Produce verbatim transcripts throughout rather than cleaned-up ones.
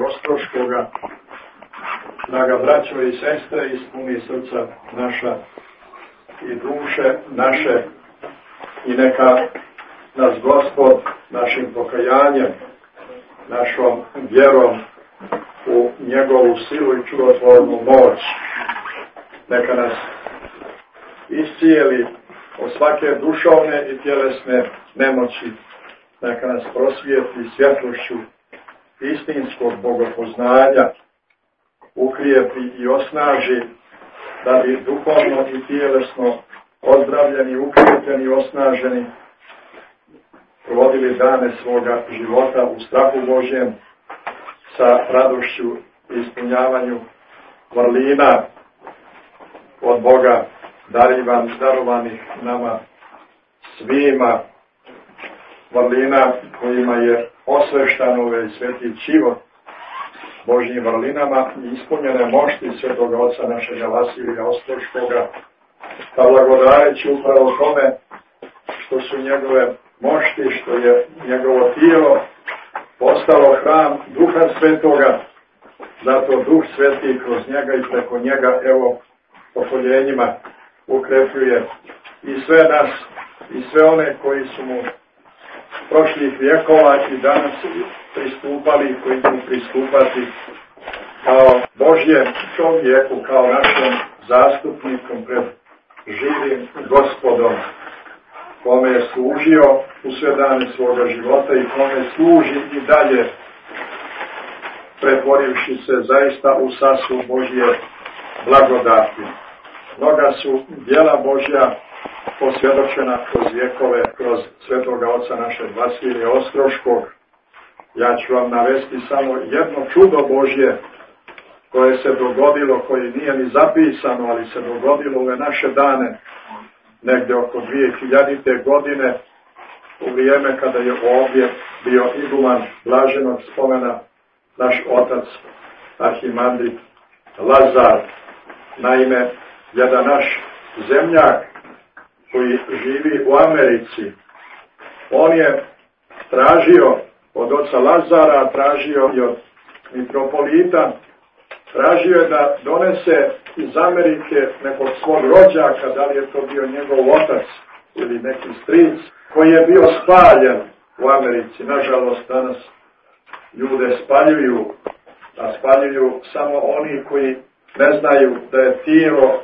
Ostroškoga. Draga braćo i sestre, ispuni srca naša i duše naše i neka nas Gospod našim pokajanjem, našom vjerom u njegovu silu i čudotvornu moć, neka nas iscijeli od svake dušovne i tjelesne nemoći, neka nas prosvijetli svjetlošću istinskog bogopoznanja, ukrijepi i osnaži, da bi duhovno i tjelesno ozdravljeni, ukrijepljeni i osnaženi provodili dane svoga života u strahu Božjem sa radošću i ispunjavanju vrlina od Boga darivan, darovanih nama svima, vrlina kojima je osveštan ovaj sveti život Božjim vrlinama i ispunjene mošti svetoga oca našega Vasilija Ostroškoga, pa blagodareći upravo tome što su njegove mošti, što je njegovo tijelo postalo hram Duha Svetoga, zato Duh Sveti kroz njega i preko njega, evo, pokoljenjima ukrepljuje i sve nas i sve one koji su mu prošlih vjekova i danas pristupali, koji će mu pristupati kao Božjem čovjeku, kao našem zastupnikom pred živim Gospodom, kome je služio u sve dane svoga života i kome služi i dalje, pretvorivši se zaista u sasu Božje blagodati. Mnoga su djela Božja posvjedočena kroz vjekove, kroz svetoga oca našeg Vasilija Ostroškog. Ja ću vam navesti samo jedno čudo Božje koje se dogodilo, koje nije ni zapisano, ali se dogodilo ove naše dane, negdje oko dvije hiljadite godine, u vrijeme kada je ovdje bio iguman blaženog spomena naš otac arhimandrit Lazar. Naime, jedan naš zemljak koji živi u Americi, on je tražio od oca Lazara, tražio i od mitropolita, tražio je da donese iz Amerike nekog svog rođaka, da li je to bio njegov otac ili neki stric, koji je bio spaljen u Americi. Nažalost, danas ljude spaljuju, a spaljuju samo oni koji ne znaju da je tijelo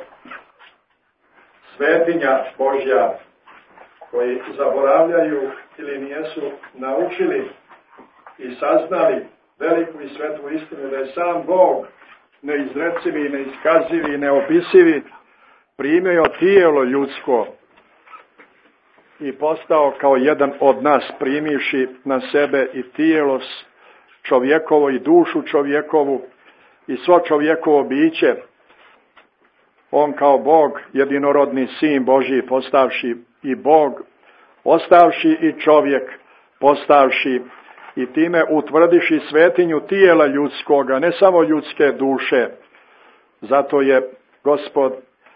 svetinja Božja, koji zaboravljaju ili nijesu naučili i saznali veliku i svetu istinu da je sam Bog neizrecivi, neiskazivi, neopisivi primio tijelo ljudsko i postao kao jedan od nas, primivši na sebe i tijelo čovjekovo i dušu čovjekovu i svo čovjekovo biće. On kao Bog, jedinorodni sin Božji, postavši i Bog, ostavši i čovjek, postavši i time utvrdiši svetinju tijela ljudskoga, ne samo ljudske duše. Zato je Gospod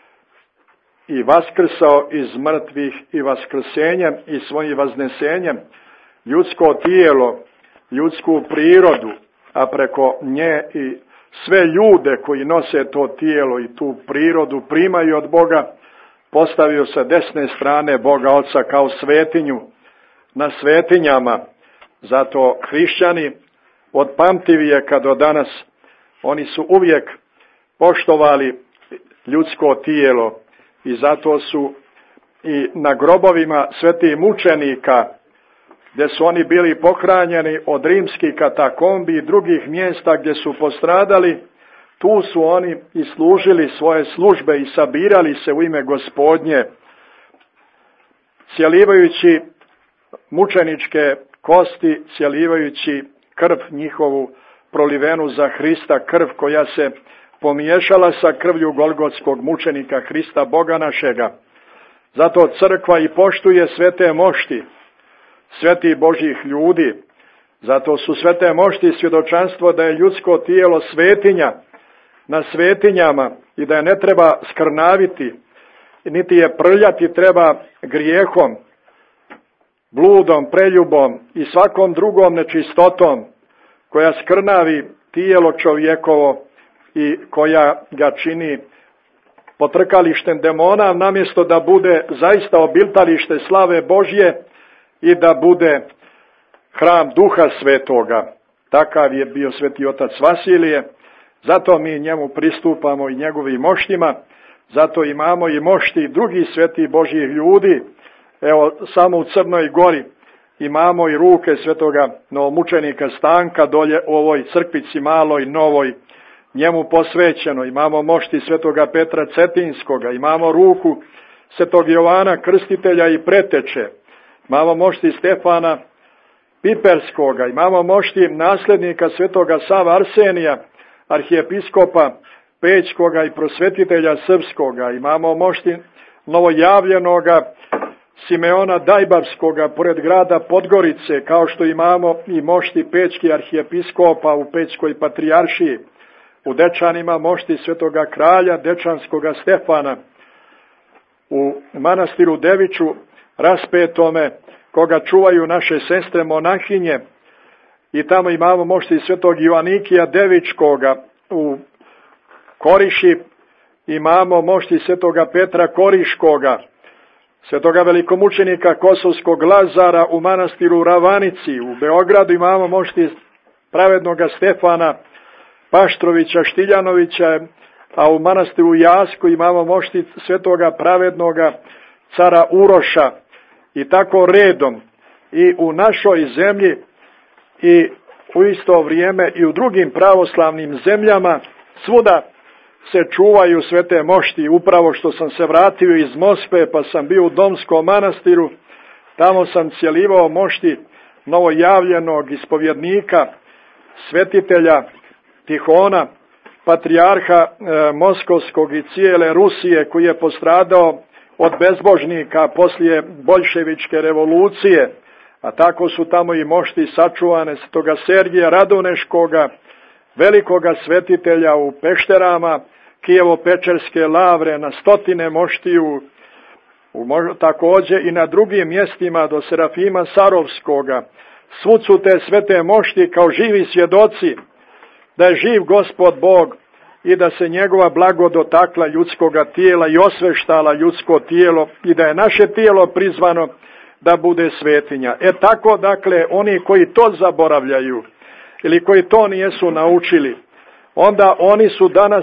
i vaskrsao iz mrtvih i vaskrsenjem i svojim vaznesenjem ljudsko tijelo, ljudsku prirodu, a preko nje i sve ljude koji nose to tijelo i tu prirodu primaju od Boga, postavio sa desne strane Boga Oca kao svetinju na svetinjama. Zato hrišćani od pamtivijeka do danas, oni su uvijek poštovali ljudsko tijelo i zato su i na grobovima svetih mučenika, gdje su oni bili pohranjeni od rimskih katakombi i drugih mjesta gdje su postradali, tu su oni i služili svoje službe i sabirali se u ime Gospodnje, cjelivajući mučeničke kosti, cjelivajući krv njihovu prolivenu za Hrista, krv koja se pomiješala sa krvlju golgotskog mučenika Hrista, Boga našega. Zato crkva i poštuje svete mošti, sveti Božjih ljudi. Zato su svete mošti svjedočanstvo da je ljudsko tijelo svetinja na svetinjama i da je ne treba skrnaviti, niti je prljati treba grijehom, bludom, preljubom i svakom drugom nečistotom koja skrnavi tijelo čovjekovo i koja ga čini potrkalištem demona, namjesto da bude zaista obiltalište slave Božje i da bude hram Duha Svetoga. Takav je bio sveti otac Vasilije, zato mi njemu pristupamo i njegovim moštima, zato imamo i mošti drugih svetih Božjih ljudi. Evo, samo u Crnoj Gori imamo i ruke svetoga novomučenika Stanka dolje u ovoj crkvici maloj, novoj, njemu posvećeno. Imamo mošti svetoga Petra Cetinskoga, imamo ruku svetog Jovana Krstitelja i preteče, imamo mošti Stefana Piperskoga, imamo mošti nasljednika svetoga Sava Arsenija, arhijepiskopa Pećkoga i prosvetitelja Srpskoga, imamo mošti novojavljenoga Simeona Dajbavskoga pored grada Podgorice, kao što imamo i mošti Pećki arhijepiskopa u Pećkoj patrijaršiji. U Dečanima mošti svetoga kralja Dečanskoga Stefana, u manastiru Deviću raspetome, koga čuvaju naše sestre monahinje, i tamo imamo mošti svetog Ioanikija Devičkoga. U Koriši imamo mošti svetoga Petra Koriškoga, svetoga velikomučenika Kosovskog Lazara u manastiru Ravanici. U Beogradu imamo mošti pravednoga Stefana Paštrovića Štiljanovića, a u manastiru Jasku imamo mošti svetoga pravednoga cara Uroša, i tako redom. I u našoj zemlji i u isto vrijeme i u drugim pravoslavnim zemljama svuda se čuvaju svete mošti. Upravo što sam se vratio iz Moskve, pa sam bio u Domskom manastiru, tamo sam cjelivao mošti novojavljenog ispovjednika svetitelja Tihona, patrijarha e, Moskovskog i cijele Rusije, koji je postradao od bezbožnika poslije boljševičke revolucije, a tako su tamo i mošti sačuvane svetoga Sergija Radoneškoga, velikoga svetitelja u Pešterama, Kijevo-Pečerske lavre, na stotine moštiju, u, također i na drugim mjestima do Serafima Sarovskoga. Svud su te svete mošti kao živi svjedoci da je živ Gospod Bog i da se njegova blago dotakla ljudskoga tijela i osveštala ljudsko tijelo i da je naše tijelo prizvano da bude svetinja. E tako, dakle, oni koji to zaboravljaju ili koji to nijesu naučili, onda oni su danas,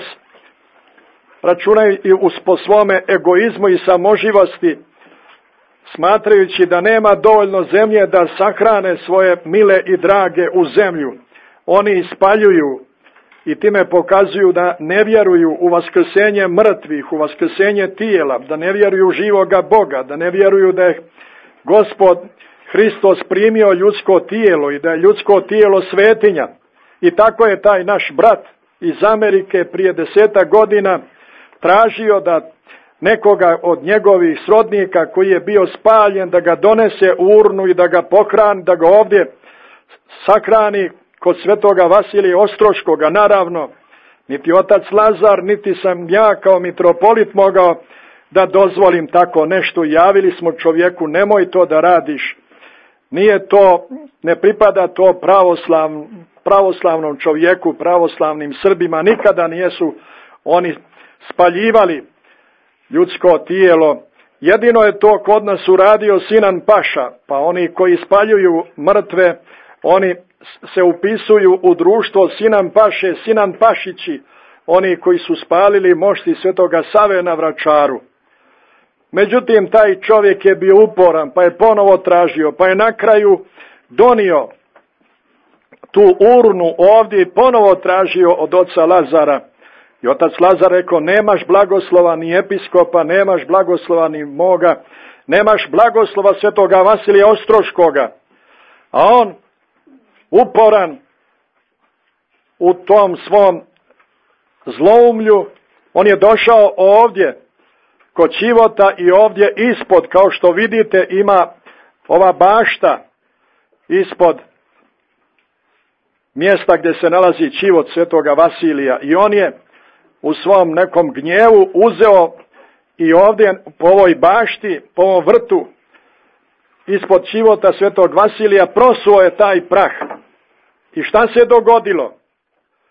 računaju i uz po svome egoizmu i samoživosti, smatrajući da nema dovoljno zemlje da sahrane svoje mile i drage u zemlju, oni ispaljuju i time pokazuju da ne vjeruju u vaskrsenje mrtvih, u vaskrsenje tijela, da ne vjeruju u živoga Boga, da ne vjeruju da je Gospod Hristos primio ljudsko tijelo i da je ljudsko tijelo svetinja. I tako je taj naš brat iz Amerike prije desetak godina tražio da nekoga od njegovih srodnika koji je bio spaljen, da ga donese u urnu i da ga pohrani, da ga ovdje sahrani kod svetoga Vasilija Ostroškoga. Naravno, niti otac Lazar, niti sam ja kao mitropolit mogao da dozvolim tako nešto. Javili smo čovjeku, nemoj to da radiš. Nije to, ne pripada to pravoslav, pravoslavnom čovjeku, pravoslavnim Srbima. Nikada nijesu oni spaljivali ljudsko tijelo. Jedino je to kod nas uradio Sinan Paša, pa oni koji spaljuju mrtve, oni se upisuju u društvo Sinan Paše, Sinan Pašići, oni koji su spalili mošti svetoga Save na Vračaru. Međutim, taj čovjek je bio uporan, pa je ponovo tražio, pa je na kraju donio tu urnu ovdje i ponovo tražio od oca Lazara. I otac Lazar rekao, nemaš blagoslova ni episkopa, nemaš blagoslova ni moga, nemaš blagoslova svetoga Vasilija Ostroškoga. A on, uporan u tom svom zloumlju, on je došao ovdje kod Čivota i ovdje ispod, kao što vidite, ima ova bašta ispod mjesta gdje se nalazi Čivot svetoga Vasilija. I on je u svom nekom gnjevu uzeo i ovdje po ovoj bašti, po ovom vrtu ispod Čivota svetog Vasilija prosuo je taj prah. I šta se dogodilo?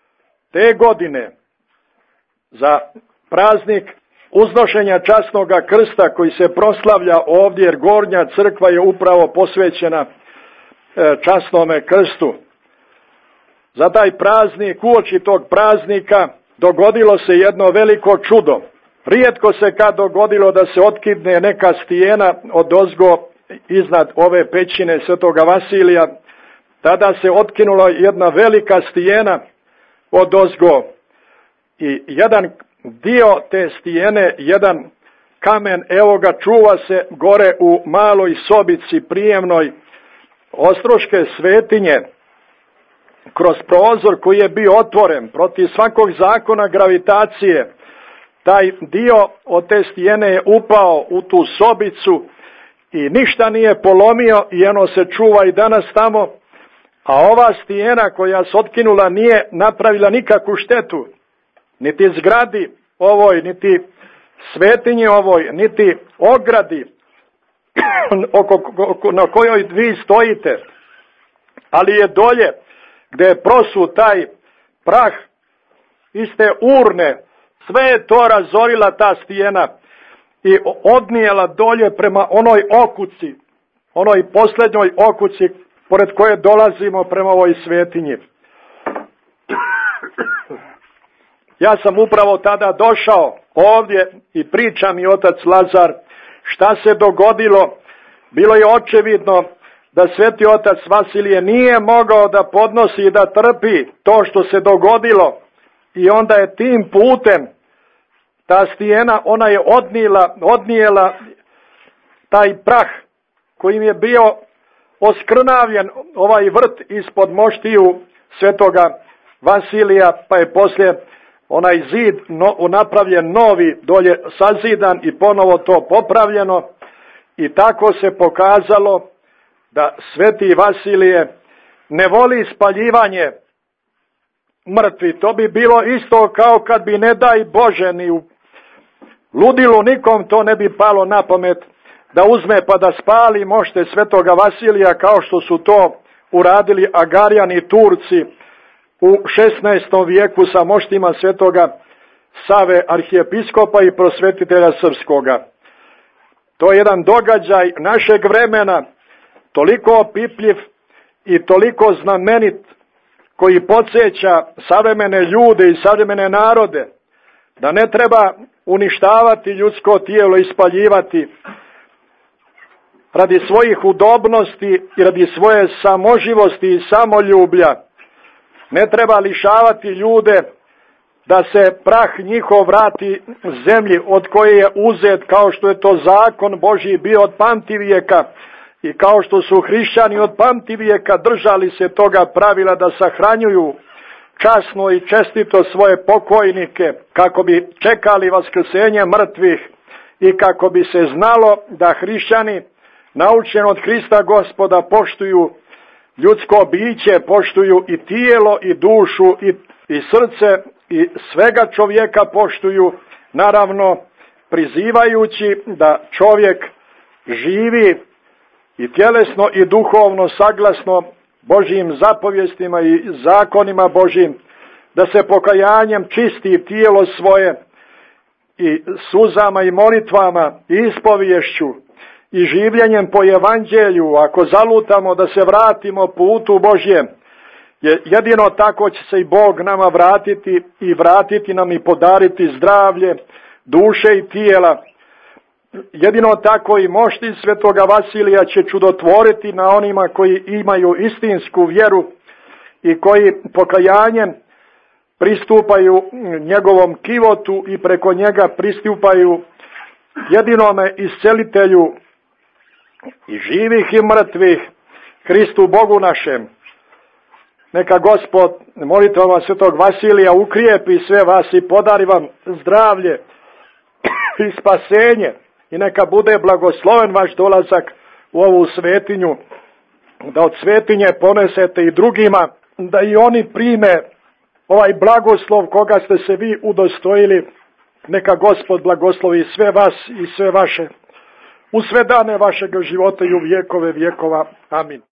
te godine za praznik uznošenja časnoga krsta koji se proslavlja ovdje, jer Gornja crkva je upravo posvećena časnome krstu. Za taj praznik, uoči tog praznika, dogodilo se jedno veliko čudo. Rijetko se kad dogodilo da se otkidne neka stijena odozgo iznad ove pećine Svetoga Vasilija. Tada se otkinula jedna velika stijena odozgo i jedan dio te stijene, jedan kamen, evo ga, čuva se gore u maloj sobici prijemnoj Ostroške svetinje, kroz prozor koji je bio otvoren protiv svakog zakona gravitacije. Taj dio od te stijene je upao u tu sobicu i ništa nije polomio i ono se čuva i danas tamo, a ova stijena koja se otkinula nije napravila nikakvu štetu, niti zgradi ovoj, niti svetinji ovoj, niti ogradi na kojoj vi stojite, ali je dolje gdje je prosu taj prah iz te urne, sve je to razorila ta stijena i odnijela dolje prema onoj okuci, onoj posljednjoj okuci pored koje dolazimo prema ovoj svetinji. Ja sam upravo tada došao ovdje i priča mi otac Lazar šta se dogodilo. Bilo je očevidno da sveti otac Vasilije nije mogao da podnosi i da trpi to što se dogodilo i onda je tim putem ta stijena, ona je odnijela, odnijela taj prah kojim je bio oskrnavljen ovaj vrt ispod moštiju svetoga Vasilija, pa je poslije onaj zid no, napravljen novi, dolje sazidan i ponovo to popravljeno i tako se pokazalo da sveti Vasilije ne voli spaljivanje mrtvi. To bi bilo isto kao kad bi, ne daj Bože, ni u ludilu nikom to ne bi palo na pamet da uzme pa da spali mošte svetoga Vasilija kao što su to uradili Agarijani Turci u šesnaestom vijeku sa moštima svetoga Save arhijepiskopa i prosvetitelja srpskoga. To je jedan događaj našeg vremena, toliko opipljiv i toliko znamenit, koji podsjeća savremene ljude i savremene narode da ne treba uništavati ljudsko tijelo i spaljivati radi svojih udobnosti i radi svoje samoživosti i samoljublja. Ne treba lišavati ljude da se prah njihov vrati zemlji od koje je uzet, kao što je to zakon Božji bio od pamtivijeka i kao što su hrišćani od pamtivijeka držali se toga pravila da sahranjuju časno i čestito svoje pokojnike kako bi čekali vaskrsenje mrtvih i kako bi se znalo da hrišćani naučeni od Hrista Gospoda poštuju ljudsko biće, poštuju i tijelo i dušu i, i srce i svega čovjeka poštuju, naravno prizivajući da čovjek živi i tjelesno i duhovno saglasno Božjim zapovjestima i zakonima Božjim, da se pokajanjem čisti tijelo svoje i suzama i molitvama i ispoviješću i življenjem po evanđelju, ako zalutamo da se vratimo putu Božjem, jer jedino tako će se i Bog nama vratiti i vratiti nam i podariti zdravlje duše i tijela. Jedino tako i mošti svetoga Vasilija će čudotvoriti na onima koji imaju istinsku vjeru i koji pokajanjem pristupaju njegovom kivotu i preko njega pristupaju jedinome iscelitelju i živih i mrtvih, Hristu Bogu našem. Neka Gospod molitvama svetog Vasilija ukrijepi sve vas i podari vam zdravlje i spasenje i neka bude blagosloven vaš dolazak u ovu svetinju, da od svetinje ponesete i drugima, da i oni prime ovaj blagoslov koga ste se vi udostojili. Neka Gospod blagoslovi sve vas i sve vaše u sve dane vašeg života i u vjekove vjekova. Amin.